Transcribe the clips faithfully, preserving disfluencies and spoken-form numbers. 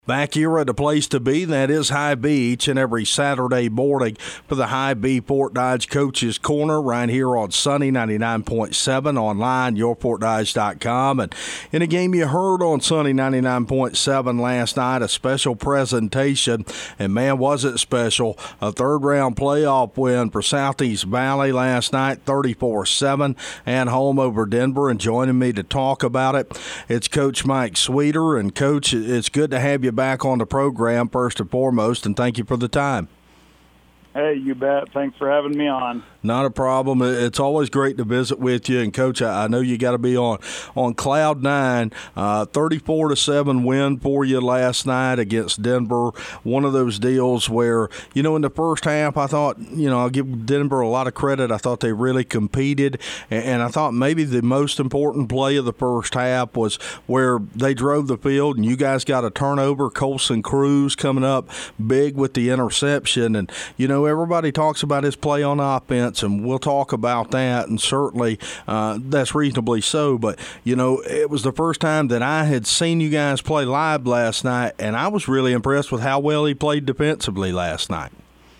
Back here at the place to be, that is Hy-Vee, each and every Saturday morning for the Hy-Vee Fort Dodge Coaches Corner right here on Sunny ninety-nine point seven, online, your fort dodge dot com. And in a game you heard on Sunny ninety-nine point seven last night, a special presentation, and man, was it special. A third-round playoff win for Southeast Valley last night, thirty-four seven, at home over Denver. And joining me to talk about it, it's Coach Mike Sweeter. And, Coach, it's good to have you back on the program first and foremost, and thank you for the time. Hey, you bet. Thanks for having me on. Not a problem. It's always great to visit with you. And, Coach, I know you got to be on on cloud nine. Uh, thirty-four to seven win for you last night against Denver. One of those deals where, you know, in the first half, I thought, you know, I'll give Denver a lot of credit. I thought they really competed. And, and I thought maybe the most important play of the first half was where they drove the field and you guys got a turnover. Colson Cruz coming up big with the interception. And, you know, everybody talks about his play on offense, and we'll talk about that, and certainly uh, that's reasonably so. But, you know, it was the first time that I had seen you guys play live last night, and I was really impressed with how well he played defensively last night.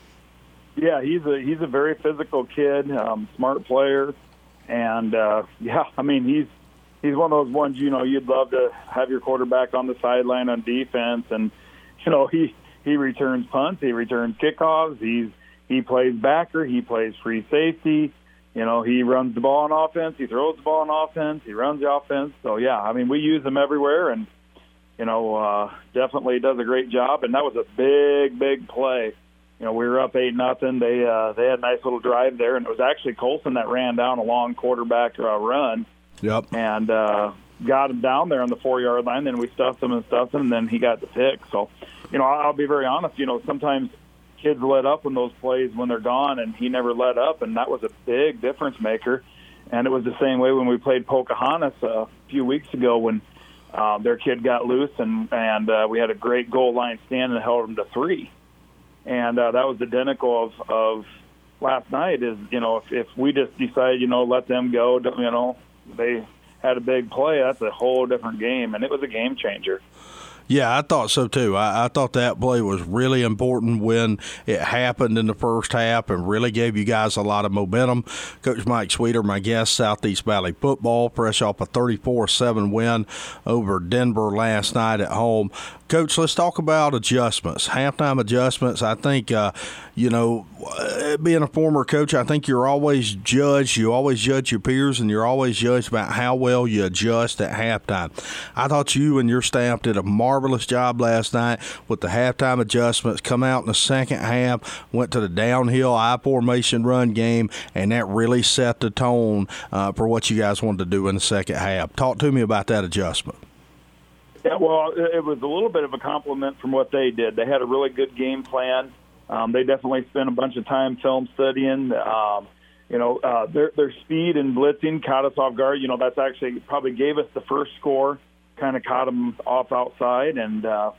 Yeah, he's a he's a very physical kid, um, smart player, and, uh, yeah, I mean, he's he's one of those ones, you know, you'd love to have your quarterback on the sideline on defense, and, you know, he, he returns punts, he returns kickoffs, he's He plays backer. He plays free safety. You know, he runs the ball on offense. He throws the ball on offense. He runs the offense. So, yeah, I mean, we use him everywhere, and, you know, uh, definitely does a great job. And that was a big, big play. You know, we were up eight nothing. They uh, they had a nice little drive there, and it was actually Colson that ran down a long quarterback uh, run. Yep. And uh, got him down there on the four-yard line. Then we stuffed him and stuffed him, and then he got the pick. So, you know, I'll be very honest. You know, sometimes – kids let up in those plays when they're gone, and he never let up, and that was a big difference maker. And it was the same way when we played Pocahontas a few weeks ago when uh, their kid got loose, and, and uh, we had a great goal line stand and held them to three. And uh, that was identical of, of last night is, you know, if, if we just decide, you know, let them go, you know, they had a big play, that's a whole different game, and it was a game changer. Yeah, I thought so too. I, I thought that play was really important when it happened in the first half and really gave you guys a lot of momentum. Coach Mike Sweeter, my guest, Southeast Valley football, fresh off a thirty-four seven win over Denver last night at home. Coach, let's talk about adjustments, halftime adjustments. I think, uh, you know, being a former coach, I think you're always judged. You always judge your peers, and you're always judged about how well you adjust at halftime. I thought you and your staff did a marvelous job last night with the halftime adjustments. Come out in the second half, went to the downhill I-formation run game, and that really set the tone uh, for what you guys wanted to do in the second half. Talk to me about that adjustment. Yeah, well, it was a little bit of a compliment from what they did. They had a really good game plan. Um, they definitely spent a bunch of time film studying. Um, you know, uh, their their speed and blitzing caught us off guard. You know, that's actually probably gave us the first score, kind of caught them off outside. And uh,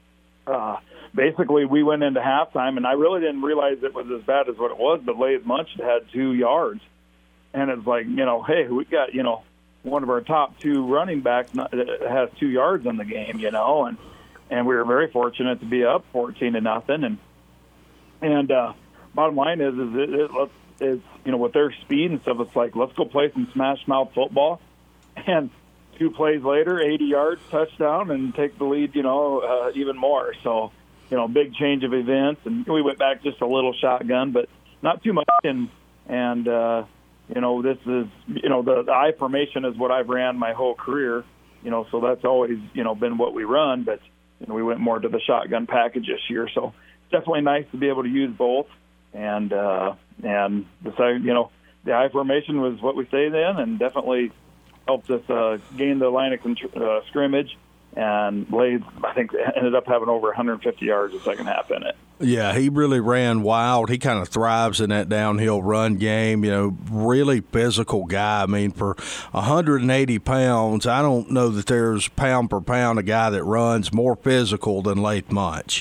uh, basically we went into halftime, and I really didn't realize it was as bad as what it was, but Lays Munch had two yards. And it's like, you know, hey, we got, you know, one of our top two running backs has two yards in the game, you know, and, and we were very fortunate to be up fourteen to nothing. And, and, uh, bottom line is, is it, it let's, is, you know, with their speed and stuff, it's like, let's go play some smash mouth football. And two plays later, eighty yards, touchdown, and take the lead, you know, uh, even more. So, you know, big change of events. And we went back just a little shotgun, but not too much. And, and, uh, You know, this is, you know, the, the I formation is what I've ran my whole career, you know, so that's always, you know, been what we run, but, you know, we went more to the shotgun package this year. So it's definitely nice to be able to use both. And, uh, and the second, you know, the I formation was what we stayed in and definitely helped us uh, gain the line of uh, scrimmage. And Blades, I think, ended up having over one hundred fifty yards the second half in it. Yeah, he really ran wild. He kind of thrives in that downhill run game. You know, really physical guy. I mean, for one hundred eighty pounds, I don't know that there's pound per pound a guy that runs more physical than Lath Munch.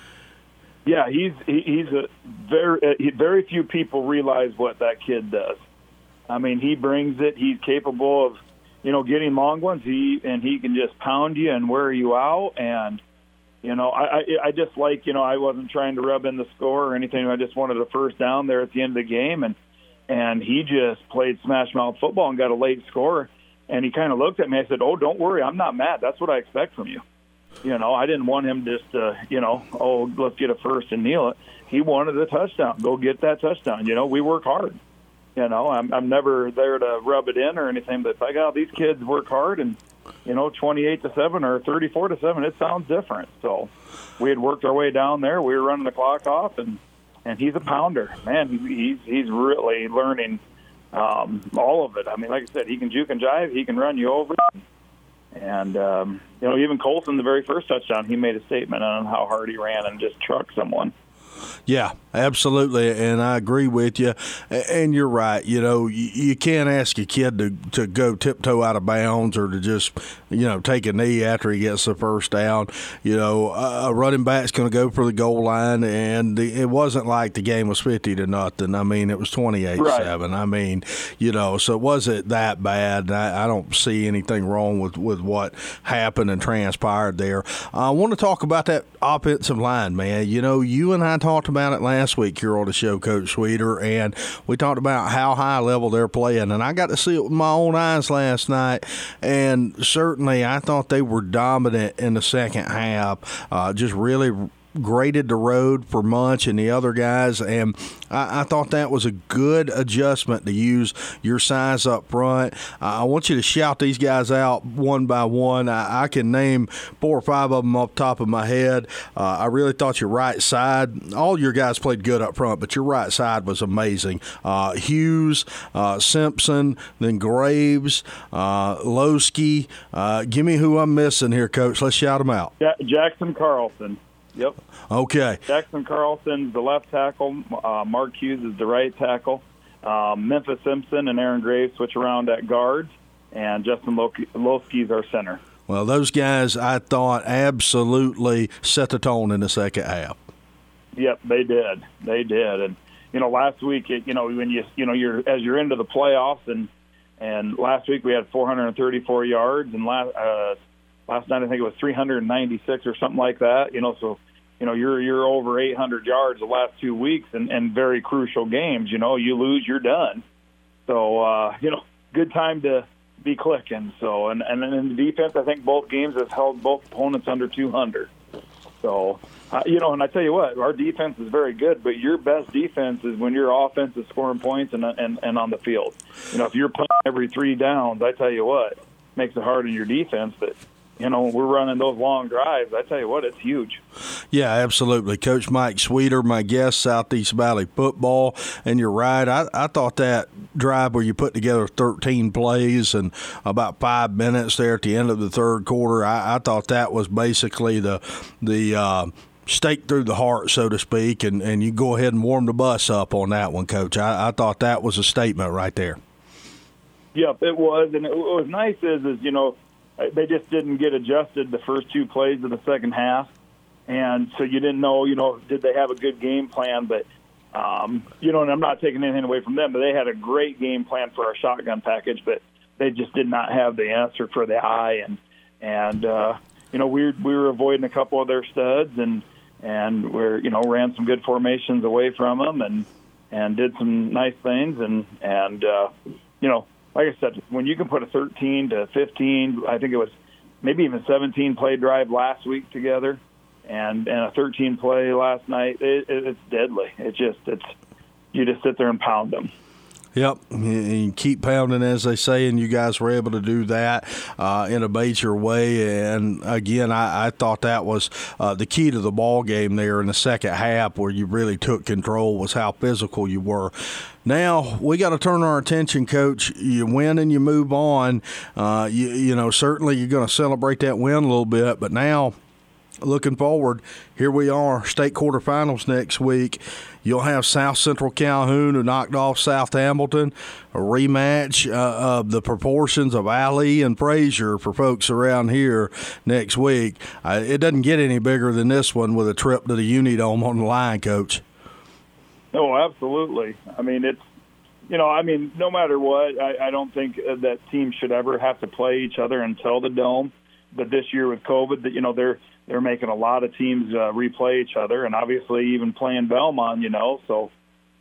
Yeah, he's he, he's a very uh, very few people realize what that kid does. I mean, he brings it. He's capable of, you know, getting long ones. He and he can just pound you and wear you out. And You know, I, I I just like, you know, I wasn't trying to rub in the score or anything. I just wanted a first down there at the end of the game, and and he just played smash mouth football and got a late score. And he kind of looked at me. I said, "Oh, don't worry, I'm not mad. That's what I expect from you." You know, I didn't want him just to, you know, oh, let's get a first and kneel it. He wanted a touchdown. Go get that touchdown. You know, we work hard. You know, I'm I'm never there to rub it in or anything, but it's like, oh, these kids work hard, and you know, twenty-eight to seven or thirty-four to seven, it sounds different. So we had worked our way down there. We were running the clock off, and and he's a pounder, man. He, he's he's really learning um, all of it. I mean, like I said, he can juke and jive. He can run you over. And um, you know, even Colson, the very first touchdown, he made a statement on how hard he ran and just trucked someone. Yeah, absolutely, and I agree with you. And you're right. You know, you, you can't ask a kid to, to go tiptoe out of bounds or to just, you know, take a knee after he gets the first down. You know, a running back's going to go for the goal line, and the, it wasn't like the game was fifty to nothing. I mean, it was twenty-eight seven. Right. I mean, you know, so it wasn't that bad. I, I don't see anything wrong with, with what happened and transpired there. I want to talk about that offensive line, man. You know, you and I talked about it last week here on the show, Coach Sweeter, and we talked about how high level they're playing, and I got to see it with my own eyes last night, and certainly I thought they were dominant in the second half, uh, just really graded the road for Munch and the other guys, and I, I thought that was a good adjustment to use your size up front. Uh, I want you to shout these guys out one by one. I, I can name four or five of them off the top of my head. Uh, I really thought your right side, all your guys played good up front, but your right side was amazing. Uh, Hughes, uh, Simpson, then Graves, uh, Lowski. Uh, give me who I'm missing here, Coach. Let's shout them out. Ja- Jackson Carlson. Yep. Okay. Jackson Carlson's the left tackle. Uh, Mark Hughes is the right tackle. Um, Memphis Simpson and Aaron Graves switch around at guards, and Justin Lowski is our center. Well, those guys, I thought, absolutely set the tone in the second half. Yep, they did. They did. And you know, last week, it, you know, when you you know you're as you're into the playoffs, and and last week we had four hundred thirty-four yards, and last. Uh, Last night I think it was three hundred ninety-six or something like that. You know, so you know you're you're over eight hundred yards the last two weeks, and, and very crucial games. You know, you lose, you're done. So uh, you know, good time to be clicking. So and and then in the defense, I think both games have held both opponents under two hundred. So uh, you know, and I tell you what, our defense is very good, but your best defense is when your offense is scoring points and and and on the field. You know, if you're punting every three downs, I tell you what, makes it hard on your defense, but. You know, we're running those long drives. I tell you what, it's huge. Yeah, absolutely. Coach Mike Sweeter, my guest, Southeast Valley Football. And you're right. I, I thought that drive where you put together thirteen plays and about five minutes there at the end of the third quarter, I, I thought that was basically the the uh, stake through the heart, so to speak, and, and you go ahead and warm the bus up on that one, Coach. I, I thought that was a statement right there. Yep, it was. And it, what was nice is, is, you know, they just didn't get adjusted the first two plays of the second half. And so you didn't know, you know, did they have a good game plan? But, um, you know, and I'm not taking anything away from them, but they had a great game plan for our shotgun package, but they just did not have the answer for the eye. And, and uh, you know, we, we were avoiding a couple of their studs and, and we're, you know, ran some good formations away from them and, and did some nice things. And, and uh, you know, like I said, when you can put a thirteen to fifteen, I think it was maybe even seventeen play drive last week together, and, and a thirteen play last night, it, it, it's deadly. It's just it's you just sit there and pound them. Yep, and keep pounding, as they say, and you guys were able to do that uh, in a major way. And again, I, I thought that was uh, the key to the ball game there in the second half, where you really took control, was how physical you were. Now we got to turn our attention, Coach. You win and you move on. Uh, you, you know, certainly you're going to celebrate that win a little bit, but now, looking forward, here we are, state quarterfinals next week. You'll have South Central Calhoun, who knocked off South Hamilton, a rematch uh, of the proportions of Ali and Frazier for folks around here next week. Uh, it doesn't get any bigger than this one with a trip to the Unidome on the line, Coach. Oh, absolutely. I mean, it's, you know, I mean, no matter what, I, I don't think that teams should ever have to play each other until the Dome. But this year with COVID, that you know they're they're making a lot of teams uh, replay each other, and obviously even playing Belmont, you know. So,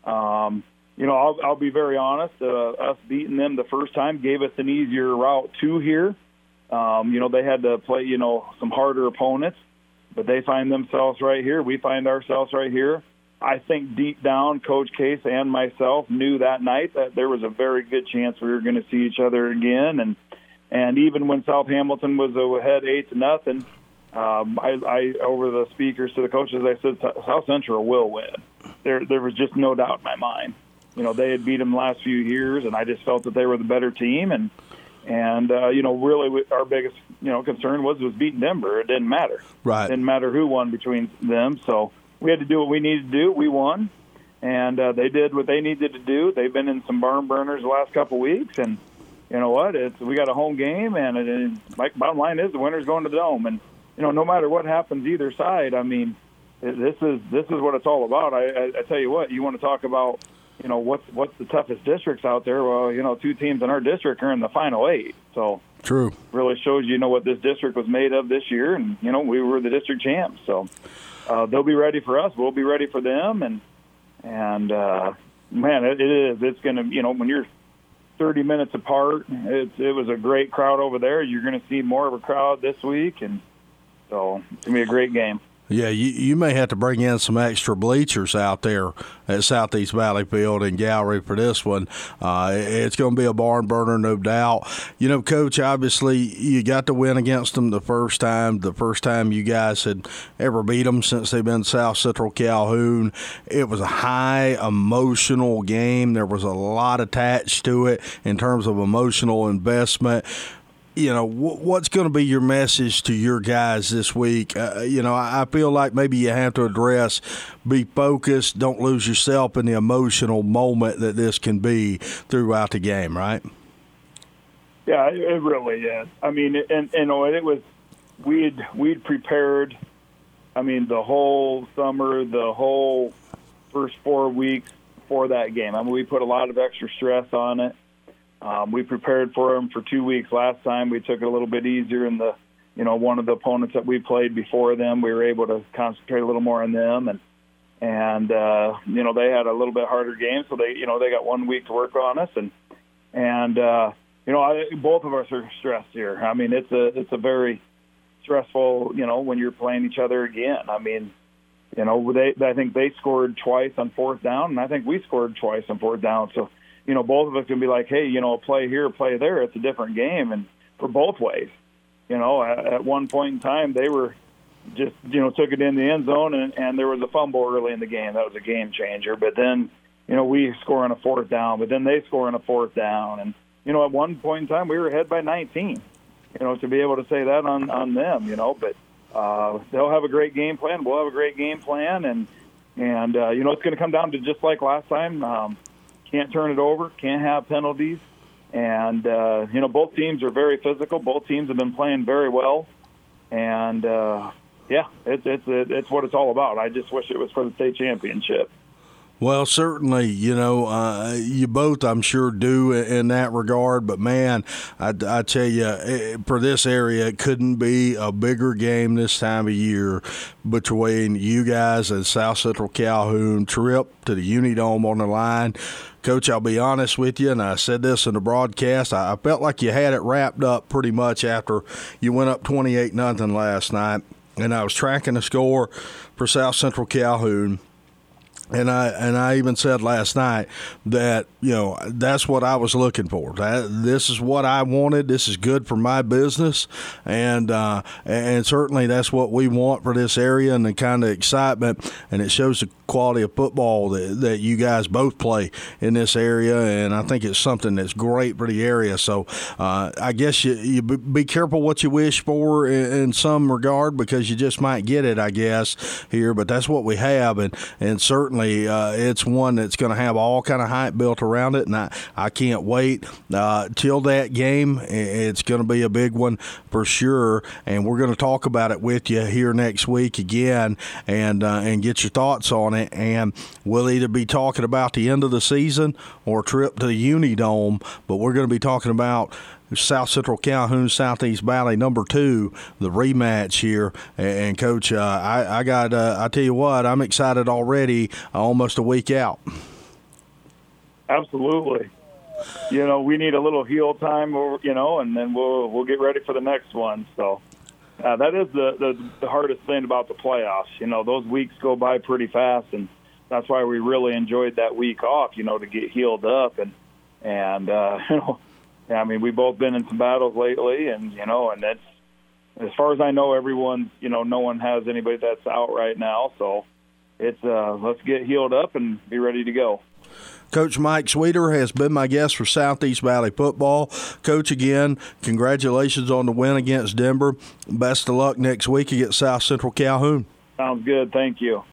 um, you know, I'll, I'll be very honest. Uh, us beating them the first time gave us an easier route to here. Um, you know, they had to play, you know, some harder opponents, but they find themselves right here. We find ourselves right here. I think deep down, Coach Case and myself knew that night that there was a very good chance we were going to see each other again. And and even when South Hamilton was ahead eight to nothing, um, I, I over the speakers to the coaches, I said South Central will win. There there was just no doubt in my mind. You know, they had beat them the last few years, and I just felt that they were the better team. And and uh, you know, really, our biggest you know concern was was beating Denver. It didn't matter. Right. It didn't matter who won between them. So we had to do what we needed to do. We won, and uh, they did what they needed to do. They've been in some barn burners the last couple of weeks, and you know what? It's we got a home game, and, it, and like bottom line is the winner's going to the Dome. And you know, no matter what happens either side, I mean, it, this is this is what it's all about. I, I, I tell you what, you want to talk about, you know, what's what's the toughest districts out there? Well, you know, two teams in our district are in the final eight, so true. Really shows you know what this district was made of this year, and you know we were the district champs, so. Uh, they'll be ready for us. We'll be ready for them, and and uh, man, it, it is. It's going to, you know, when you're thirty minutes apart, it's it was a great crowd over there. You're going to see more of a crowd this week, and so it's going to be a great game. Yeah, you, you may have to bring in some extra bleachers out there at Southeast Valley Field and Gallery for this one. Uh, it's going to be a barn burner, no doubt. You know, Coach, obviously you got to win against them the first time, the first time you guys had ever beat them since they've been South Central Calhoun. It was a high emotional game. There was a lot attached to it in terms of emotional investment. You know, what's going to be your message to your guys this week? Uh, you know, I feel like maybe you have to address, be focused, don't lose yourself in the emotional moment that this can be throughout the game, right? Yeah, it really is. I mean, and, and you know, it was, we'd, we'd prepared, I mean, the whole summer, the whole first four weeks for that game. I mean, we put a lot of extra stress on it. Um, we prepared for them for two weeks last time. We took it a little bit easier in the, you know, one of the opponents that we played before them. We were able to concentrate a little more on them, and and uh, you know they had a little bit harder game, so they you know they got one week to work on us, and and uh, you know I, both of us are stressed here. I mean it's a it's a very stressful you know when you're playing each other again. I mean you know they I think they scored twice on fourth down, and I think we scored twice on fourth down, so. You know, both of us can be like, hey, you know, play here, play there. It's a different game, and for both ways. You know, at, at one point in time, they were just, you know, took it in the end zone, and, and there was a fumble early in the game. That was a game changer. But then, you know, we score on a fourth down, but then they score on a fourth down. And, you know, at one point in time, we were ahead by nineteen, you know, to be able to say that on, on them, you know. But uh, they'll have a great game plan. We'll have a great game plan. And, and uh, you know, it's going to come down to just like last time. Um, Can't turn it over, can't have penalties. And, uh, you know, both teams are very physical. Both teams have been playing very well. And, uh, yeah, it's, it's, it's what it's all about. I just wish it was for the state championship. Well, certainly, you know, uh, you both, I'm sure, do in that regard. But, man, I, I tell you, for this area, it couldn't be a bigger game this time of year between you guys and South Central Calhoun. Trip to the Unidome on the line. Coach, I'll be honest with you, and I said this in the broadcast, I felt like you had it wrapped up pretty much after you went up twenty-eight nothing last night. And I was tracking the score for South Central Calhoun. And I and I even said last night that, you know, that's what I was looking for. That, this is what I wanted. This is good for my business. And uh, and certainly that's what we want for this area and the kind of excitement. And it shows the quality of football that, that you guys both play in this area. And I think it's something that's great for the area. So uh, I guess you, you be careful what you wish for in, in some regard, because you just might get it, I guess, here. But that's what we have. And, and certainly Uh, it's one that's going to have all kind of hype built around it, and I, I can't wait uh, till that game. It's going to be a big one for sure, and we're going to talk about it with you here next week again, and uh, and get your thoughts on it. And we'll either be talking about the end of the season or a trip to the Unidome, but we're going to be talking about South Central Calhoun, Southeast Valley, number two, the rematch here. And, Coach, uh, I, I got, uh, I tell you what, I'm excited already, uh, almost a week out. Absolutely. You know, we need a little heal time, or, you know, and then we'll we'll get ready for the next one. So uh, that is the, the, the hardest thing about the playoffs. You know, those weeks go by pretty fast, and that's why we really enjoyed that week off, you know, to get healed up. And, and uh, you know, I mean, we've both been in some battles lately, and, you know, and that's, as far as I know, everyone, you know, no one has anybody that's out right now. So it's, uh, let's get healed up and be ready to go. Coach Mike Sweeter has been my guest for Southeast Valley football. Coach, again, congratulations on the win against Denver. Best of luck next week against South Central Calhoun. Sounds good. Thank you.